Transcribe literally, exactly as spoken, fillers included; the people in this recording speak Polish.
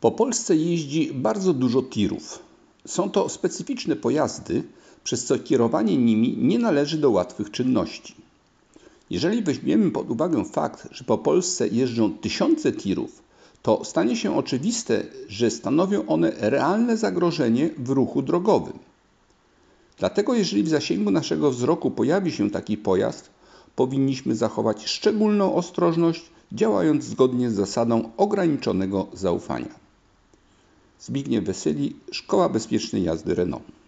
Po Polsce jeździ bardzo dużo tirów. Są to specyficzne pojazdy, przez co kierowanie nimi nie należy do łatwych czynności. Jeżeli weźmiemy pod uwagę fakt, że po Polsce jeżdżą tysiące tirów, to stanie się oczywiste, że stanowią one realne zagrożenie w ruchu drogowym. Dlatego jeżeli w zasięgu naszego wzroku pojawi się taki pojazd, powinniśmy zachować szczególną ostrożność, działając zgodnie z zasadą ograniczonego zaufania. Zbigniew Wesyli, Szkoła Bezpiecznej Jazdy Renault.